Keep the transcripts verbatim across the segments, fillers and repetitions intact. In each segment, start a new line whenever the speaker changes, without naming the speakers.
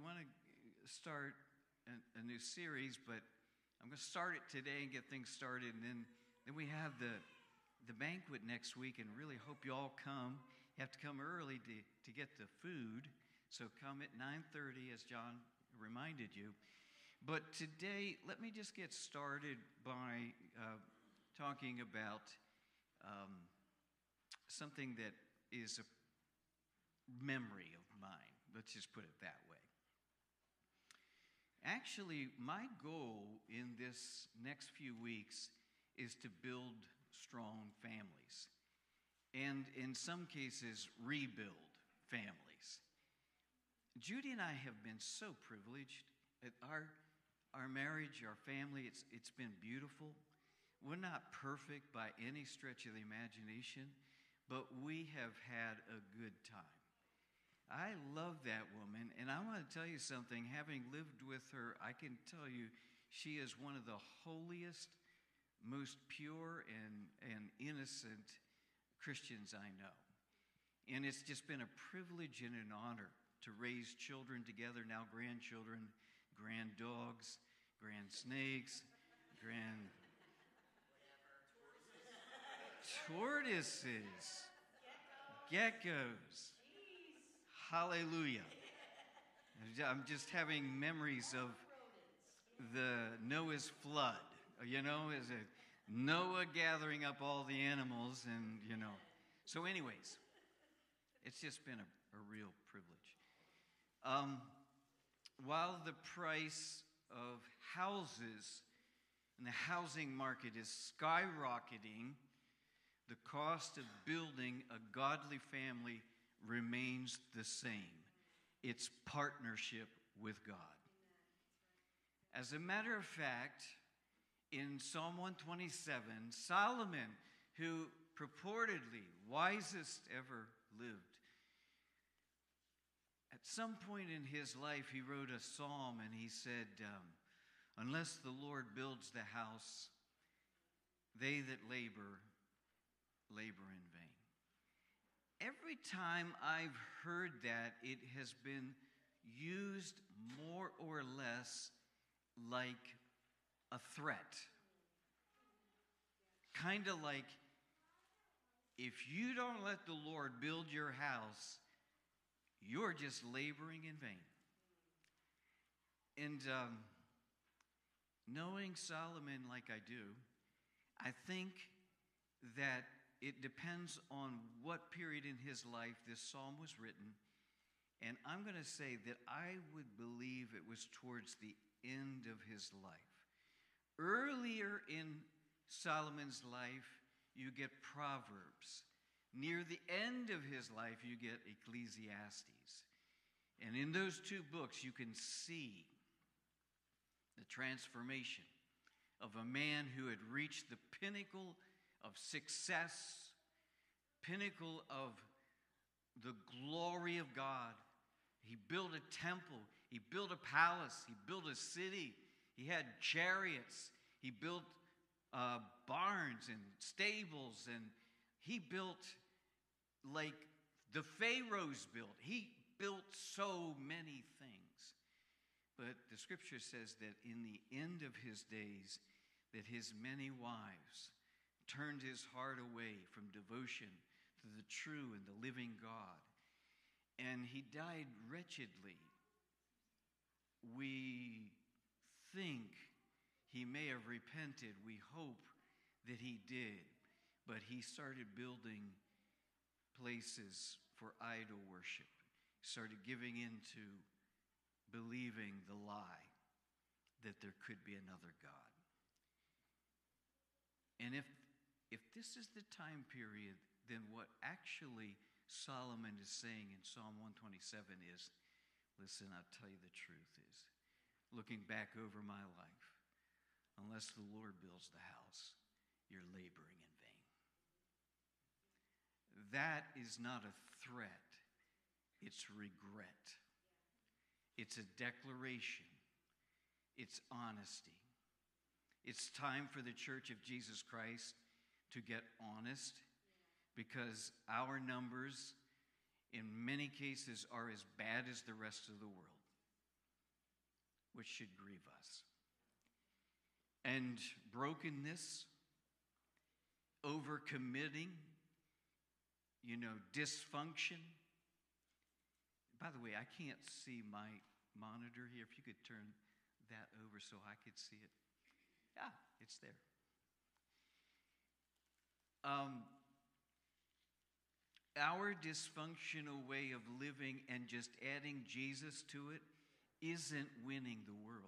want to start a, a new series, but I'm going to start it today and get things started, and then, then we have the the banquet next week, and really hope you all come. You have to come early to, to get the food, so come at nine thirty, as John reminded you. But today, let me just get started by uh, talking about um, something that is a memory of mine. Let's just put it that way. Actually, my goal in this next few weeks is to build strong families, and in some cases, rebuild families. Judy and I have been so privileged at our our marriage, our family. It's it's been beautiful. We're not perfect by any stretch of the imagination, but we have had a good time. I love that woman, and I want to tell you something. Having lived with her, I can tell you she is one of the holiest, most pure and, and innocent Christians I know. And it's just been a privilege and an honor to raise children together, now grandchildren, grand dogs, grand snakes, grand tortoises, geckos. Hallelujah. I'm just having memories of the Noah's flood. You know, is it Noah gathering up all the animals, and, you know. So anyways, it's just been a, a real privilege. Um, while the price of houses and the housing market is skyrocketing, the cost of building a godly family remains the same. It's partnership with God. As a matter of fact, in Psalm one twenty-seven, Solomon, who purportedly wisest ever lived, at some point in his life, he wrote a psalm, and he said, um, unless the Lord builds the house, they that labor, labor in vain. Every time I've heard that, it has been used more or less like a threat. Kind of like, if you don't let the Lord build your house, you're just laboring in vain. And um, knowing Solomon like I do, I think that it depends on what period in his life this psalm was written. And I'm going to say that I would believe it was towards the end of his life. Earlier in Solomon's life, you get Proverbs. Near the end of his life, you get Ecclesiastes. And in those two books, you can see the transformation of a man who had reached the pinnacle of success, pinnacle of the glory of God. He built a temple. He built a palace. He built a city. He had chariots. He built uh, barns and stables. And he built like the pharaohs built. He built so many things. But the scripture says that in the end of his days, that his many wives turned his heart away from devotion to the true and the living God. And he died wretchedly. We think he may have repented. We hope that he did. But he started building places for idol worship. He started giving into believing the lie that there could be another God. And if if this is the time period, then what actually Solomon is saying in Psalm one twenty-seven is, listen, I'll tell you the truth is, looking back over my life, unless the Lord builds the house, you're laboring in vain. That is not a threat. It's regret. It's a declaration. It's honesty. It's time for the Church of Jesus Christ to get honest, because our numbers in many cases are as bad as the rest of the world. which should grieve us. And brokenness, overcommitting, you know, dysfunction. By the way, I can't see my monitor here. If you could turn that over so I could see it. Yeah, it's there. Um, our dysfunctional way of living and just adding Jesus to it isn't winning the world.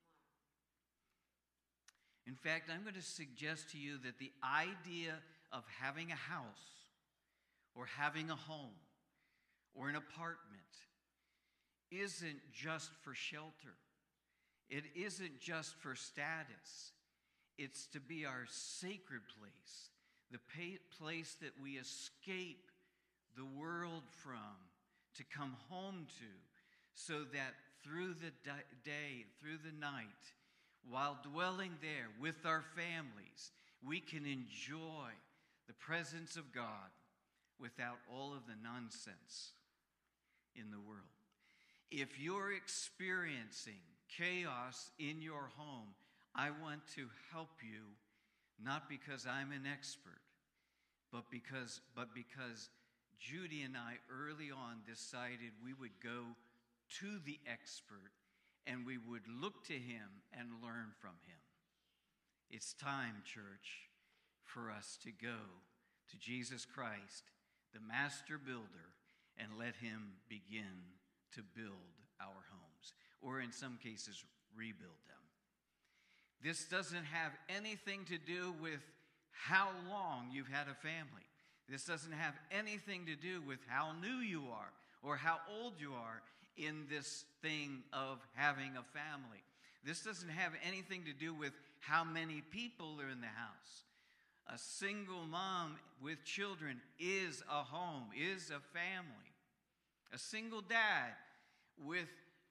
In fact, I'm going to suggest to you that the idea of having a house or having a home or an apartment isn't just for shelter. It isn't just for status. It's to be our sacred place, the place that we escape the world from, to come home to, so that through the day, through the night, while dwelling there with our families, we can enjoy the presence of God without all of the nonsense in the world. If you're experiencing chaos in your home, I want to help you, not because I'm an expert, but because, but because Judy and I early on decided we would go to the expert and we would look to him and learn from him. It's time, church, for us to go to Jesus Christ, the master builder, and let him begin to build our homes, or in some cases, rebuild them. This doesn't have anything to do with how long you've had a family. This doesn't have anything to do with how new you are or how old you are in this thing of having a family. This doesn't have anything to do with how many people are in the house. A single mom with children is a home, is a family. A single dad with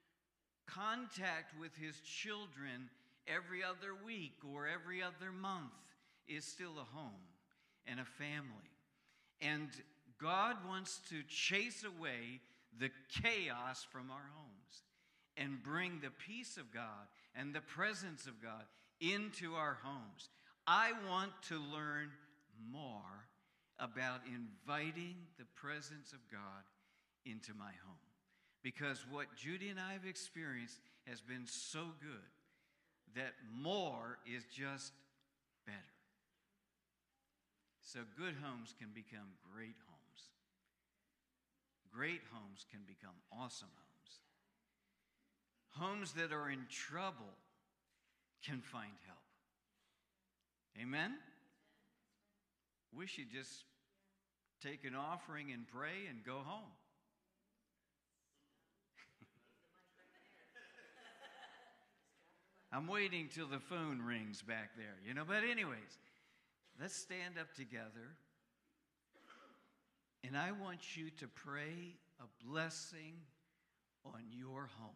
contact with his children every other week or every other month is still a home and a family. And God wants to chase away the chaos from our homes and bring the peace of God and the presence of God into our homes. I want to learn more about inviting the presence of God into my home, because what Judy and I have experienced has been so good that more is just better. So good homes can become great homes. Great homes can become awesome homes. Homes that are in trouble can find help. Amen? We should just take an offering and pray and go home. I'm waiting till the phone rings back there, you know. But anyways, let's stand up together. And I want you to pray a blessing on your home.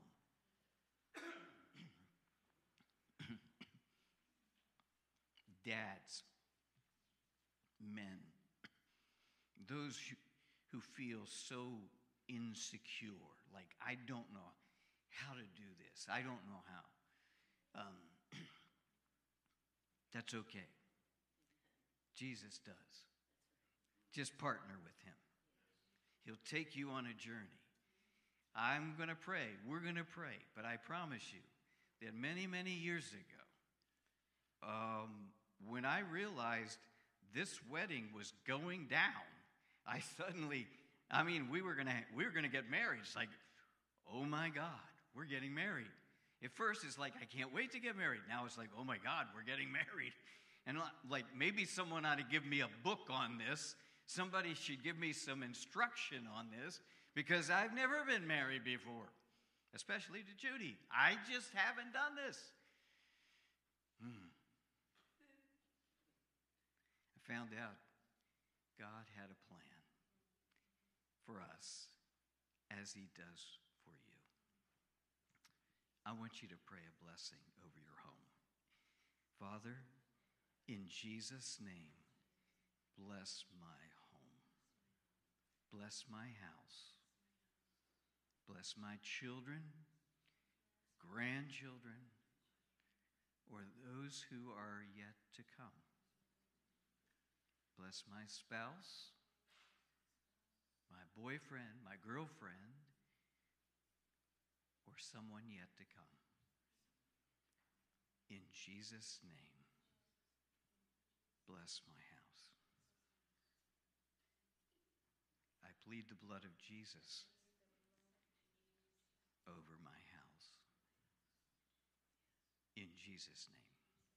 Dads, men, those who feel so insecure, like, I don't know how to do this. I don't know how. Um, that's okay. Jesus does. Just partner with him. He'll take you on a journey. I'm going to pray. We're going to pray. But I promise you that many, many years ago, um, when I realized this wedding was going down, I suddenly, I mean, we were going to we were going to get married. It's like, oh my God, we're getting married. At first, it's like, I can't wait to get married. Now it's like, oh my God, we're getting married. And like, maybe someone ought to give me a book on this. Somebody should give me some instruction on this, because I've never been married before, especially to Judy. I just haven't done this. Hmm. I found out God had a plan for us, as he does for you. I want you to pray a blessing over your home. Father, in Jesus' name, bless my home. Bless my house. Bless my children, grandchildren, or those who are yet to come. Bless my spouse, my boyfriend, my girlfriend, or someone yet to come. In Jesus' name, bless my house. I plead the blood of Jesus over my house. In Jesus' name.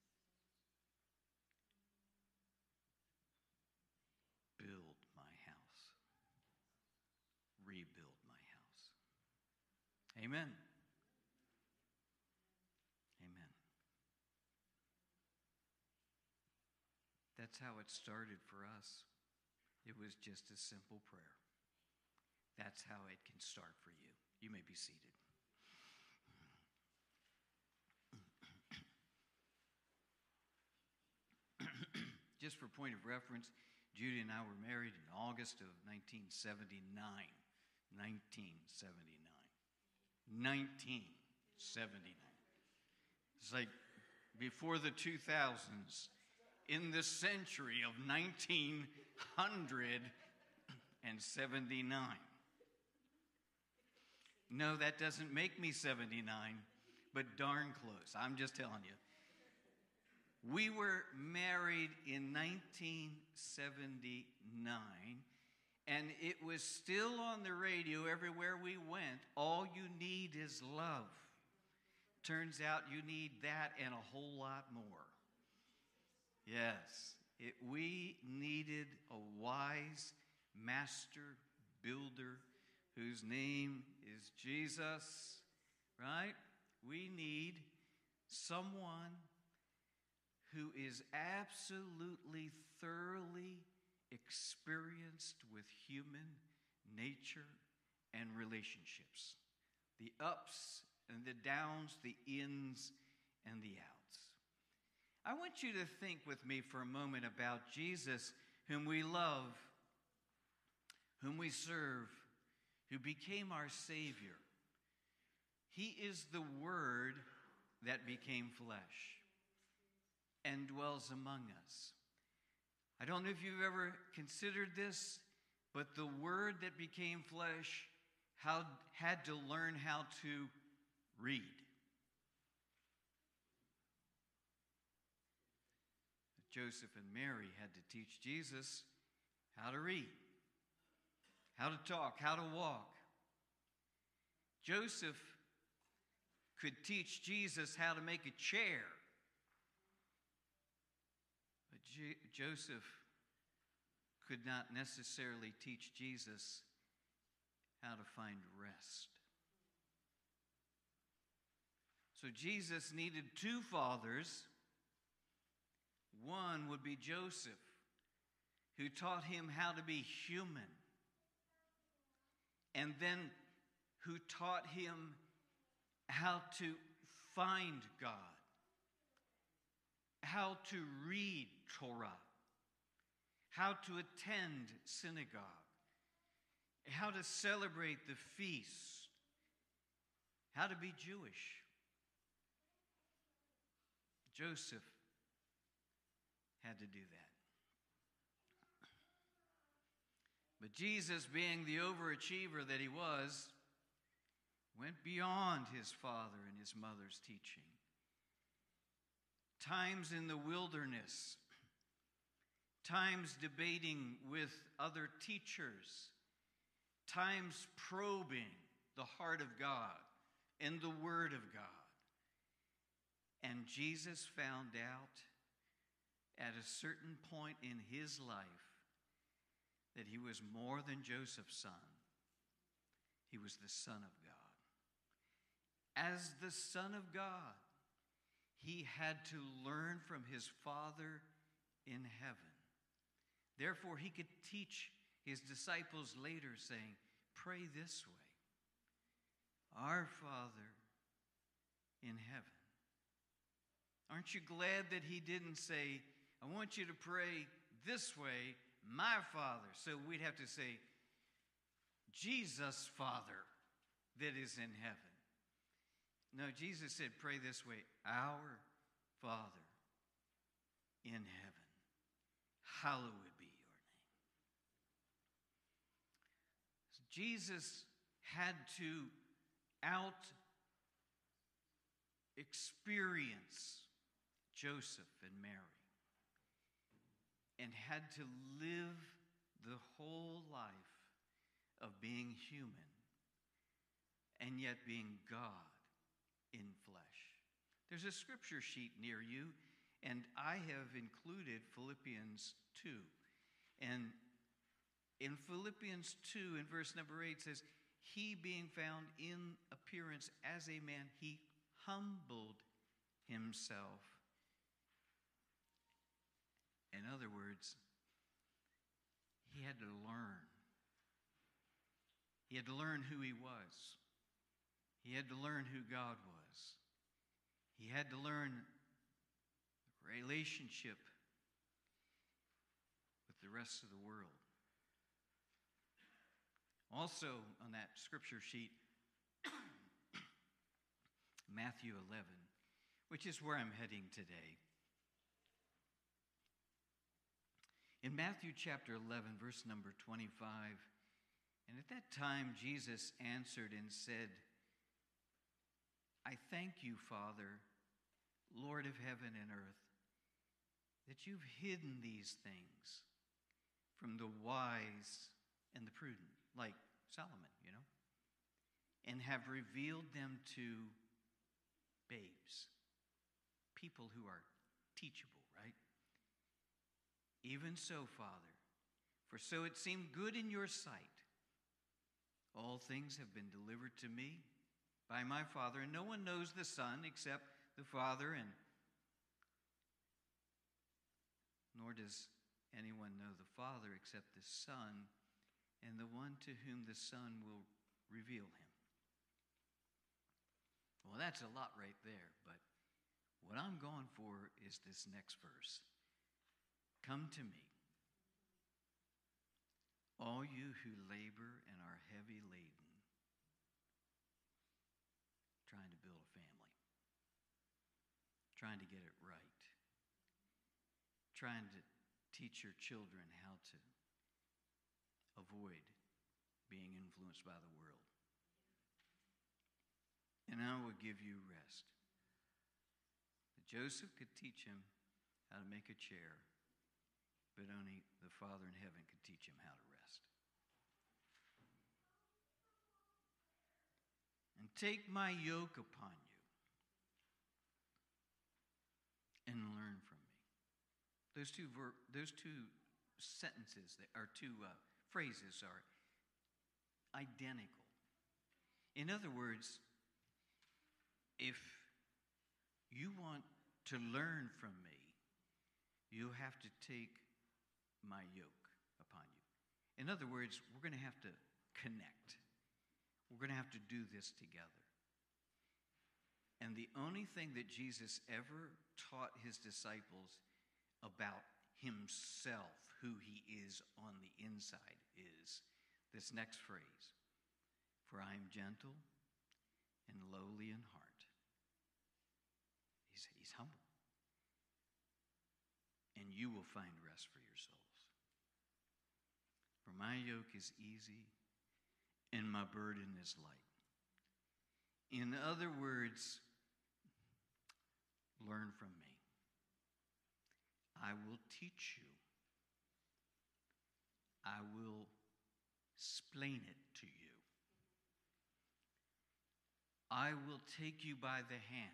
Build my house. Rebuild my house. Amen. Amen. That's how it started for us. It was just a simple prayer. That's how it can start for you. You may be seated. Just for point of reference, Judy and I were married in August of nineteen seventy-nine. nineteen seventy-nine. nineteen seventy-nine. It's like before the two thousands, in the century of nineteen seventy-nine. No, that doesn't make me seventy-nine, but darn close. I'm just telling you. We were married in nineteen seventy-nine, and it was still on the radio everywhere we went. All you need is love. Turns out you need that and a whole lot more. Yes, it, we needed a wise master builder whose name is Jesus, right? We need someone who is absolutely, thoroughly experienced with human nature and relationships. The ups and the downs, the ins and the outs. I want you to think with me for a moment about Jesus, whom we love, whom we serve, who became our Savior. He is the Word that became flesh and dwells among us. I don't know if you've ever considered this, but the Word that became flesh how, had to learn how to read. Joseph and Mary had to teach Jesus how to read, how to talk, how to walk. Joseph could teach Jesus how to make a chair. But J- Joseph could not necessarily teach Jesus how to find rest. So Jesus needed two fathers. One would be Joseph, who taught him how to be human, and then who taught him how to find God, how to read Torah, how to attend synagogue, how to celebrate the feast, how to be Jewish. Joseph had to do that. But Jesus, being the overachiever that he was, went beyond his father and his mother's teaching. Times in the wilderness, times debating with other teachers, times probing the heart of God and the Word of God. And Jesus found out at a certain point in his life that he was more than Joseph's son. He was the Son of God. As the Son of God, he had to learn from his Father in heaven. Therefore, he could teach his disciples later, saying, pray this way. Our Father in heaven. Aren't you glad that he didn't say, I want you to pray this way, my Father? So we'd have to say, Jesus, Father, that is in heaven. No, Jesus said, pray this way, Our Father in heaven, hallowed be your name. Jesus had to out experience Joseph and Mary and had to live the whole life of being human and yet being God in flesh. There's a scripture sheet near you, and I have included Philippians two. And in Philippians two, in verse number eight, says, he being found in appearance as a man, he humbled himself. In other words, he had to learn. He had to learn who he was. He had to learn who God was. He had to learn the relationship with the rest of the world. Also on that scripture sheet, Matthew eleven, which is where I'm heading today. In Matthew chapter eleven, verse number twenty-five, and at that time Jesus answered and said, I thank you, Father, Lord of heaven and earth, that you've hidden these things from the wise and the prudent, like Solomon, you know, and have revealed them to babes, people who are teachable, right? Even so, Father, for so it seemed good in your sight. All things have been delivered to me by my Father, and no one knows the Son except the Father, and nor does anyone know the Father except the Son, and the one to whom the Son will reveal him. Well, that's a lot right there, but what I'm going for is this next verse. Come to me, all you who labor and are heavy laden, trying to build a family, trying to get it right, trying to teach your children how to avoid being influenced by the world. And I will give you rest. But Joseph could teach him how to make a chair, but only the Father in heaven could teach him how to rest. And take my yoke upon you and learn from me. Those two ver- those two sentences, that are two uh, phrases, are identical. In other words, if you want to learn from me, you have to take my yoke upon you. In other words, we're going to have to connect. We're going to have to do this together. And the only thing that Jesus ever taught his disciples about himself, who he is on the inside, is this next phrase, for I am gentle and lowly in heart. He's, he's humble. And you will find rest for your souls. For my yoke is easy and my burden is light. In other words, learn from me. I will teach you. I will explain it to you. I will take you by the hand.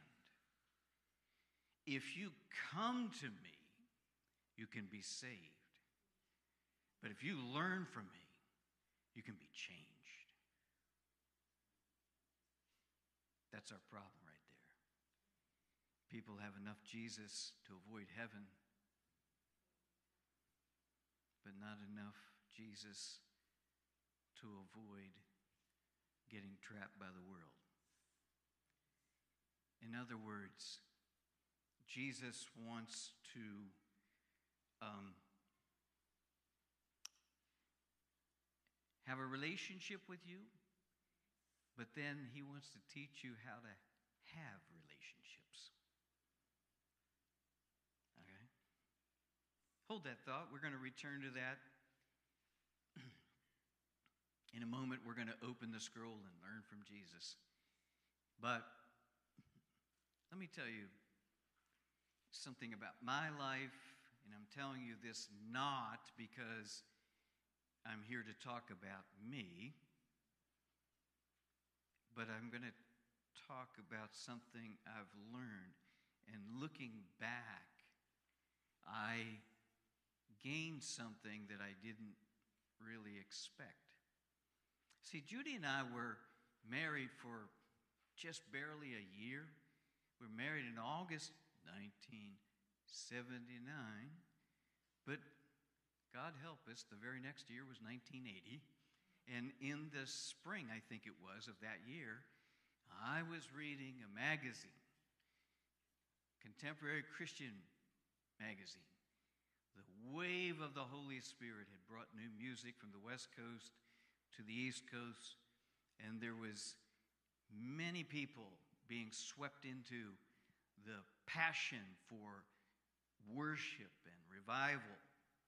If you come to me, you can be saved. But if you learn from me, you can be changed. That's our problem right there. People have enough Jesus to avoid heaven, but not enough Jesus to avoid getting trapped by the world. In other words, Jesus wants to um, have a relationship with you, but then he wants to teach you how to have relationships. Okay? Hold that thought. We're going to return to that. In a moment, we're going to open the scroll and learn from Jesus. But let me tell you something about my life, and I'm telling you this not because I'm here to talk about me, but I'm going to talk about something I've learned. And looking back, I gained something that I didn't really expect. See, Judy and I were married for just barely a year. We were married in August nineteen seventy-nine, but God help us, the very next year was nineteen eighty. And in the spring, I think it was, of that year, I was reading a magazine, Contemporary Christian magazine. The wave of the Holy Spirit had brought new music from the West Coast to the East Coast, and there was many people being swept into the passion for worship and revival,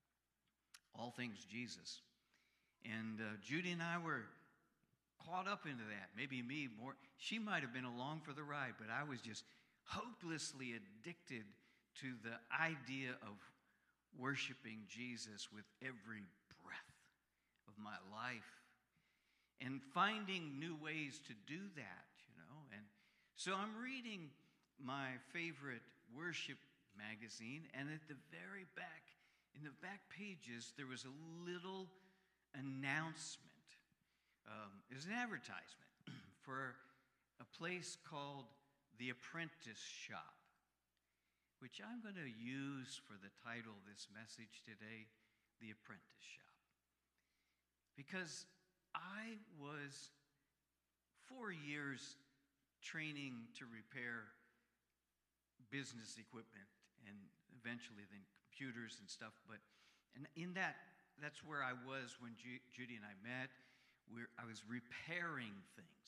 all things Jesus. And uh, Judy and I were caught up into that. Maybe me more. She might have been along for the ride, but I was just hopelessly addicted to the idea of worshiping Jesus with every breath of my life and finding new ways to do that, you know. And so I'm reading my favorite worship magazine, and at the very back, in the back pages, there was a little announcement. Um, it was an advertisement for a place called The Apprentice Shop, which I'm going to use for the title of this message today, The Apprentice Shop. Because I was four years training to repair business equipment and eventually then computers and stuff. But and in that, that's where I was when Ju- Judy and I met. We're, I was repairing things.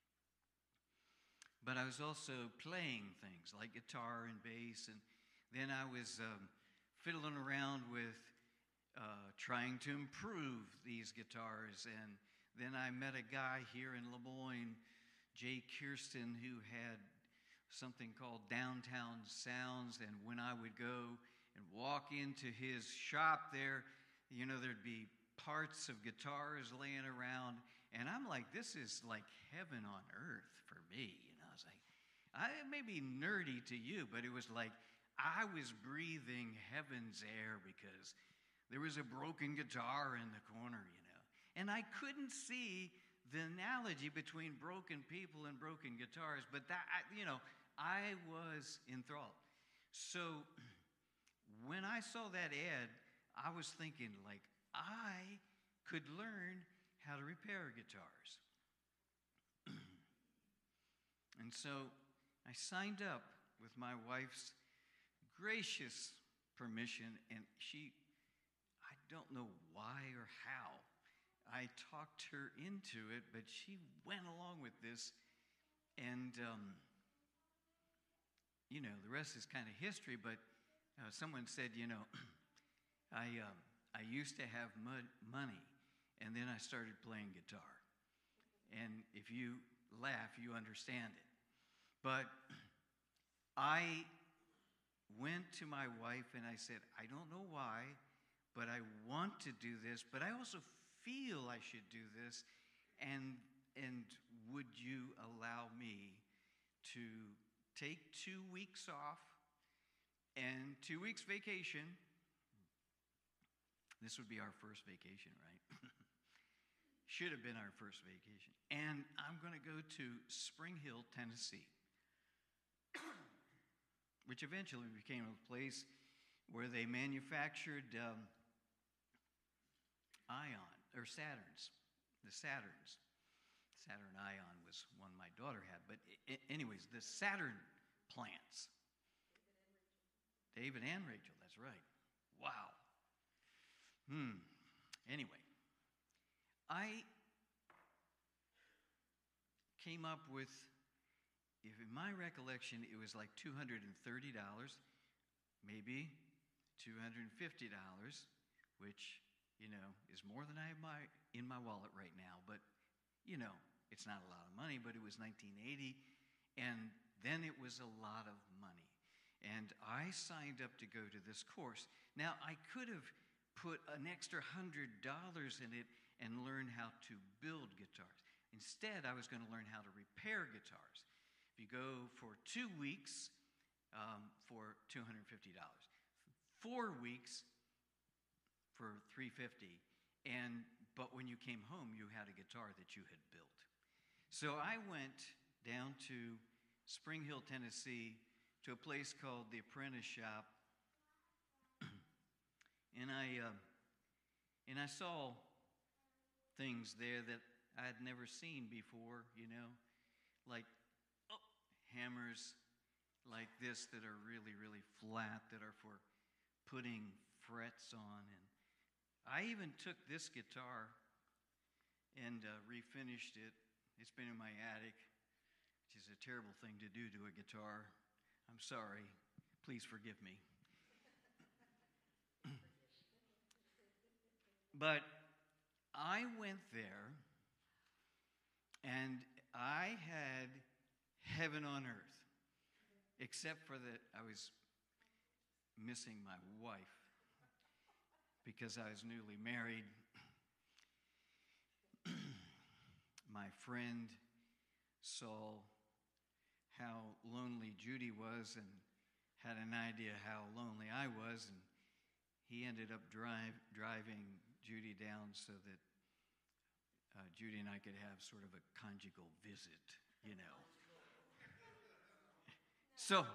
But I was also playing things like guitar and bass. And then I was um, fiddling around with uh, trying to improve these guitars. And then I met a guy here in Lemoyne, Jay Kirsten, who had something called Downtown Sounds. And when I would go and walk into his shop there, you know, there'd be parts of guitars laying around. And I'm like, this is like heaven on earth for me. You know, I was like, I, it may be nerdy to you, but it was like I was breathing heaven's air because there was a broken guitar in the corner, you know. And I couldn't see the analogy between broken people and broken guitars, but that, I, you know, I was enthralled. So when I saw that ad, I was thinking, like, I could learn how to repair guitars. And so I signed up with my wife's gracious permission, and she, I don't know why or how, I talked her into it, but she went along with this. And, um, you know, the rest is kind of history, but uh, someone said, you know, I, um, I used to have mud, money, and then I started playing guitar. And if you laugh, you understand it. But I went to my wife and I said, I don't know why, but I want to do this, but I also feel I should do this, and and would you allow me to take two weeks off and two weeks vacation? This would be our first vacation, right? Should have been our first vacation. And I'm going to go to Spring Hill, Tennessee, which eventually became a place where they manufactured um, Ion, or Saturns, the Saturns. Saturn Ion was one my daughter had. But I- anyways, the Saturn plants. David and Rachel, that's right. Wow. Hmm. Anyway, I came up with if in my recollection, it was like two hundred thirty dollars, maybe two hundred fifty dollars, which, you know, is more than I have my, in my wallet right now. But, you know, it's not a lot of money, but it was nineteen eighty, and then it was a lot of money. And I signed up to go to this course. Now, I could have put an extra one hundred dollars in it and learn how to build guitars. Instead, I was going to learn how to repair guitars. If you go for two weeks um, for two hundred fifty dollars, four weeks for three hundred fifty dollars, and but when you came home, you had a guitar that you had built. So I went down to Spring Hill, Tennessee, to a place called the Apprentice Shop, and I uh, and I saw things there that I had never seen before. You know, like oh, hammers like this that are really, really flat, that are for putting frets on. And I even took this guitar and uh, refinished it. It's been in my attic, which is a terrible thing to do to a guitar. I'm sorry. Please forgive me. But I went there, and I had heaven on earth, except for that I was missing my wife because I was newly married. My friend saw how lonely Judy was and had an idea how lonely I was, and he ended up drive, driving Judy down so that uh, Judy and I could have sort of a conjugal visit, you know. So,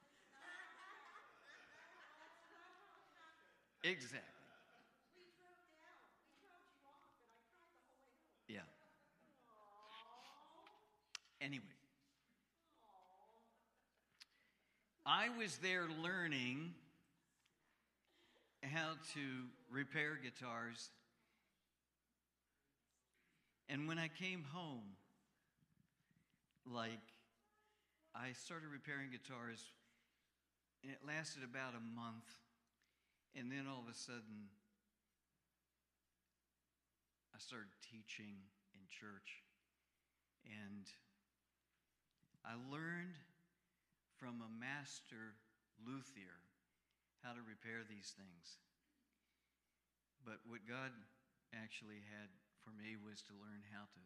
exactly.
We drove down. We dropped you off, and I cried the whole way home.
Yeah.
Aww.
Anyway,
Aww.
I was there learning how to repair guitars. And when I came home, like, I started repairing guitars, and it lasted about a month. And then all of a sudden, I started teaching in church. And I learned from a master luthier how to repair these things. But what God actually had for me was to learn how to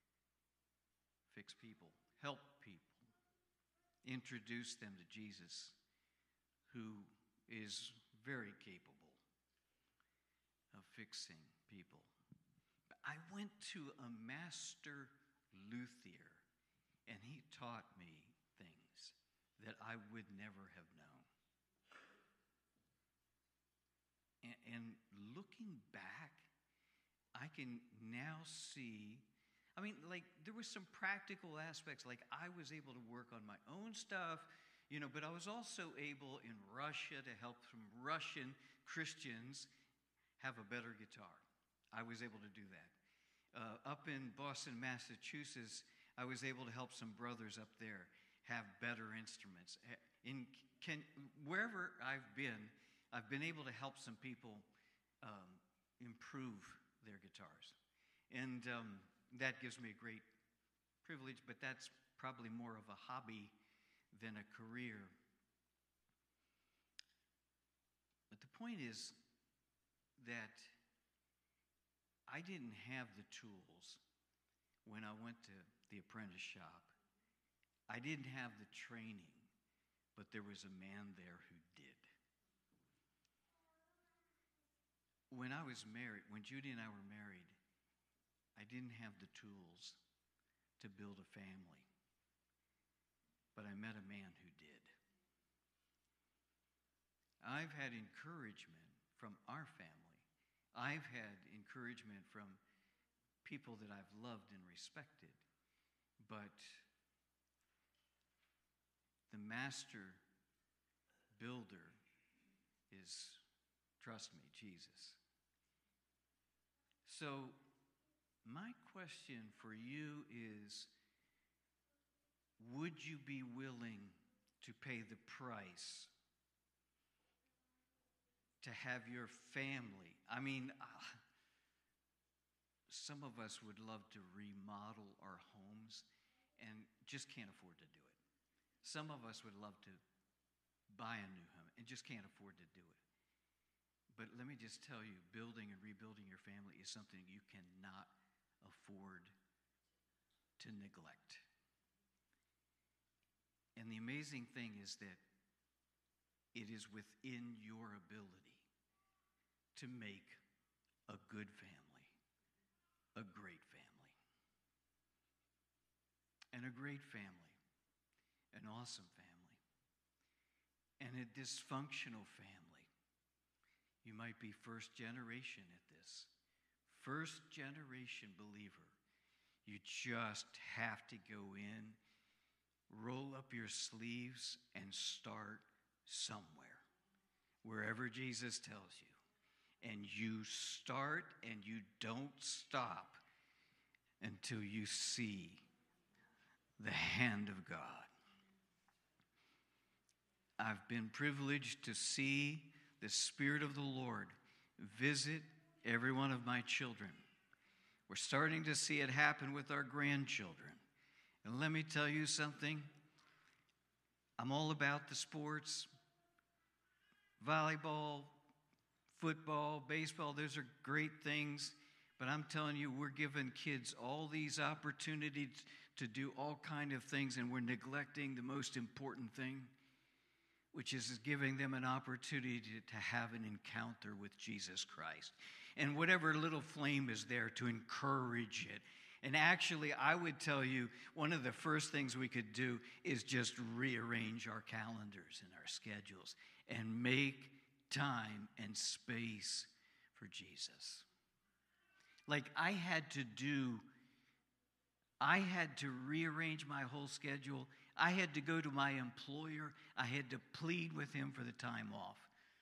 fix people, help people, introduce them to Jesus, who is very capable of fixing people. But I went to a master luthier, and he taught me things that I would never have known. And, and looking back, I can now see, I mean, like, there were some practical aspects, like I was able to work on my own stuff, you know, but I was also able in Russia to help some Russian Christians have a better guitar. I was able to do that. Uh, up in Boston, Massachusetts, I was able to help some brothers up there have better instruments. In can, wherever I've been, I've been able to help some people um, improve their guitars. And um, that gives me a great privilege, but that's probably more of a hobby than a career. But the point is that I didn't have the tools when I went to the apprentice shop. I didn't have the training, but there was a man there who did. When I was married, when Judy and I were married, I didn't have the tools to build a family, but I met a man who did. I've had encouragement from our family. I've had encouragement from people that I've loved and respected, but the master builder is, trust me, Jesus. So my question for you is, would you be willing to pay the price to have your family? I mean, uh, some of us would love to remodel our homes and just can't afford to do it. Some of us would love to buy a new home and just can't afford to do it. But let me just tell you, building and rebuilding your family is something you cannot afford to neglect. And the amazing thing is that it is within your ability to make a good family, a great family, and a great family, an awesome family, and a dysfunctional family. You might be first generation at this. First generation believer. You just have to go in, roll up your sleeves, and start somewhere, wherever Jesus tells you. And you start and you don't stop until you see the hand of God. I've been privileged to see the Spirit of the Lord visit every one of my children. We're starting to see it happen with our grandchildren. And let me tell you something. I'm all about the sports. Volleyball, football, baseball, those are great things. But I'm telling you, we're giving kids all these opportunities to do all kind of things, and we're neglecting the most important thing, which is giving them an opportunity to have an encounter with Jesus Christ. And whatever little flame is there to encourage it. And actually, I would tell you, one of the first things we could do is just rearrange our calendars and our schedules and make time and space for Jesus. Like I had to do, I had to rearrange my whole schedule. I had to go to my employer. I had to plead with him for the time off.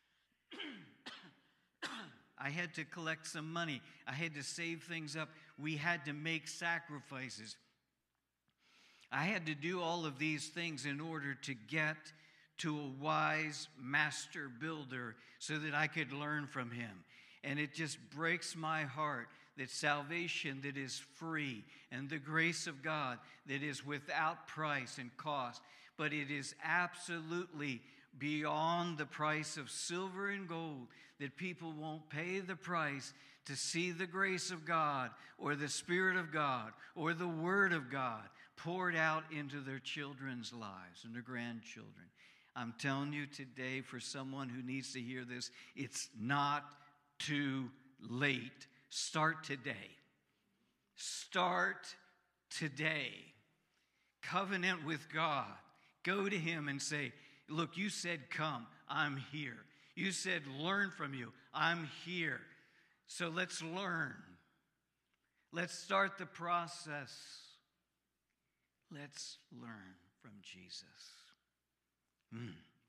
I had to collect some money. I had to save things up. We had to make sacrifices. I had to do all of these things in order to get to a wise master builder so that I could learn from him. And it just breaks my heart that salvation that is free and the grace of God that is without price and cost, but it is absolutely beyond the price of silver and gold, that people won't pay the price to see the grace of God or the Spirit of God or the Word of God poured out into their children's lives and their grandchildren. I'm telling you today, for someone who needs to hear this, it's not too late. Start today. Start today. Covenant with God. Go to him and say, look, you said come, I'm here. You said learn from you, I'm here. So let's learn. Let's start the process. Let's learn from Jesus. Mm.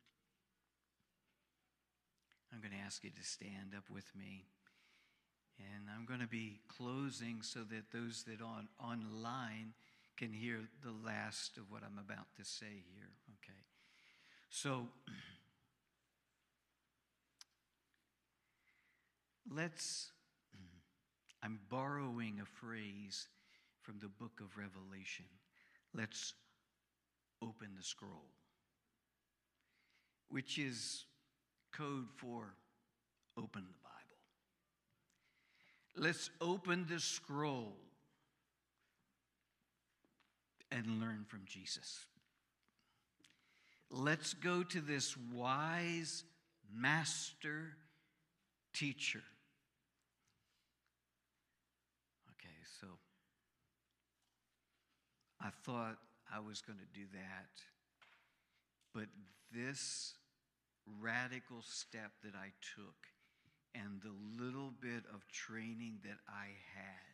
I'm going to ask you to stand up with me. And I'm going to be closing so that those that are on, online can hear the last of what I'm about to say here. Okay. So let's, I'm borrowing a phrase from the book of Revelation. Let's open the scroll, which is code for open the Bible. Let's open the scroll and learn from Jesus. Let's go to this wise master teacher. Okay, so I thought I was going to do that, but this radical step that I took and the little bit of training that I had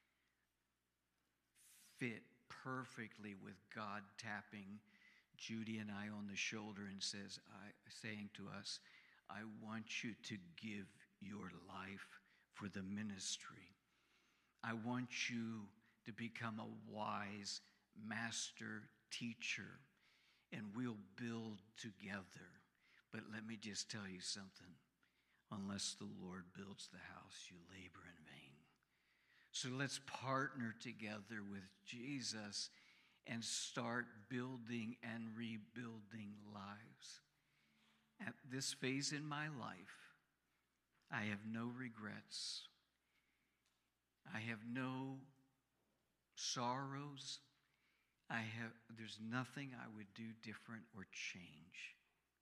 fit perfectly with God tapping Judy and I on the shoulder and says, I, saying to us, I want you to give your life for the ministry. I want you to become a wise master teacher, and we'll build together. But let me just tell you something. Unless the Lord builds the house, you labor in vain. So let's partner together with Jesus and start building and rebuilding lives. At this phase in my life, I have no regrets. I have no sorrows. I have, there's nothing I would do different or change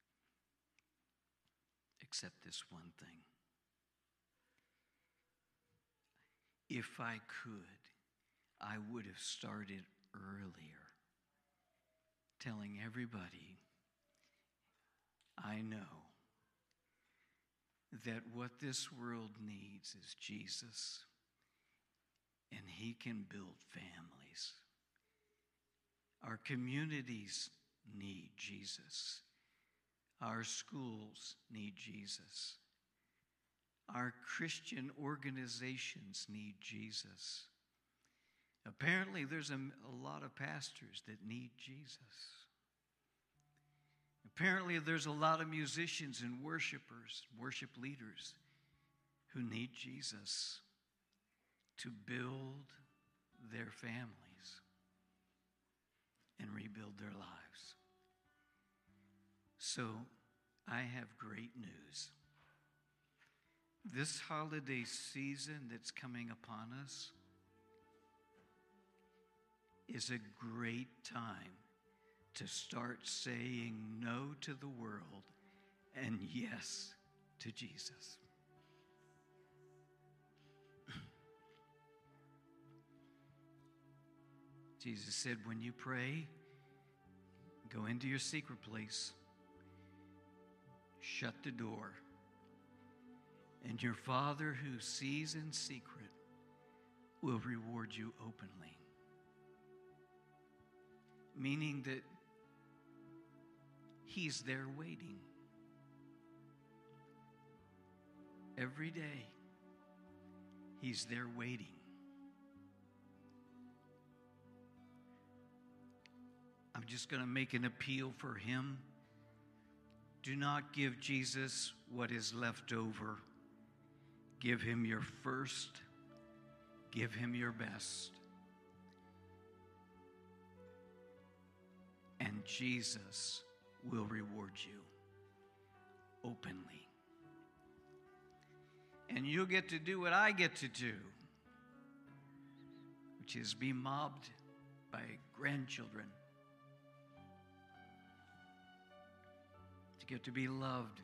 except this one thing. If I could, I would have started earlier telling everybody I know that what this world needs is Jesus, and he can build families. Our communities need Jesus. Our schools need Jesus. Our Christian organizations need Jesus. Apparently, there's a, a lot of pastors that need Jesus. Apparently, there's a lot of musicians and worshipers, worship leaders, who need Jesus to build their families and rebuild their lives. So, I have great news. This holiday season that's coming upon us is a great time to start saying no to the world and yes to Jesus. Jesus said, when you pray, go into your secret place, shut the door, and your Father who sees in secret will reward you openly. Meaning that he's there waiting. Every day, he's there waiting. I'm just going to make an appeal for him. Do not give Jesus what is left over. Give him your first. Give him your best. And Jesus will reward you openly. And you'll get to do what I get to do, which is be mobbed by grandchildren. To get to be loved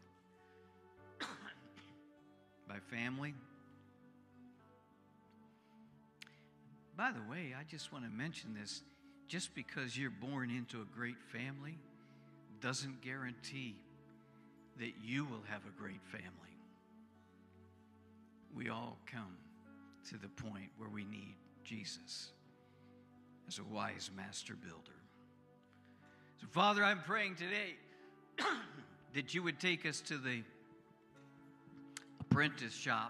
by family. By the way, I just want to mention this. Just because you're born into a great family doesn't guarantee that you will have a great family. We all come to the point where we need Jesus as a wise master builder. So, Father, I'm praying today that you would take us to the apprentice shop.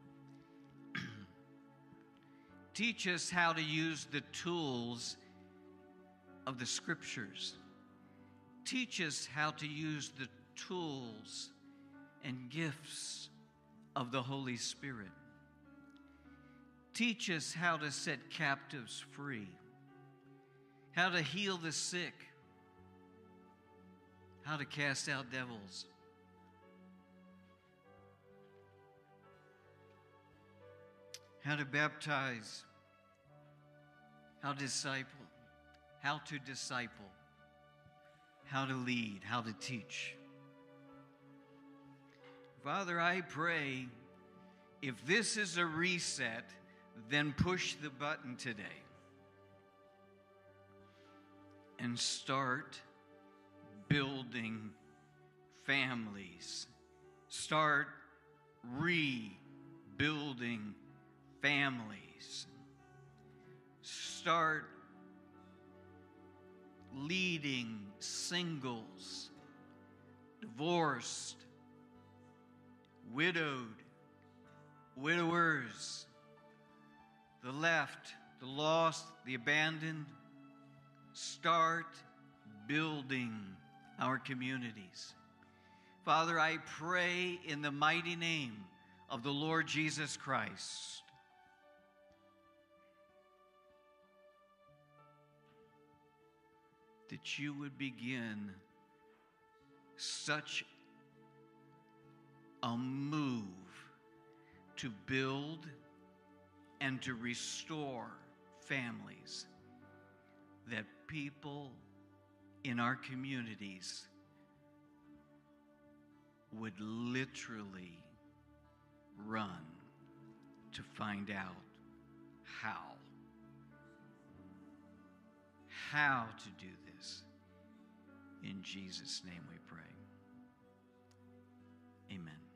Teach us how to use the tools of the scriptures. Teach us how to use the tools and gifts of the Holy Spirit. Teach us how to set captives free, how to heal the sick, how to cast out devils. How to baptize, how to disciple, how to disciple, how to lead, how to teach. Father, I pray if this is a reset, then push the button today and start building families. Start rebuilding families. Start leading singles, divorced, widowed, widowers, the left, the lost, the abandoned. start building our communities. Father, I pray in the mighty name of the Lord Jesus Christ that you would begin such a move to build and to restore families, that people in our communities would literally run to find out how. How to do this. In Jesus' name we pray. Amen.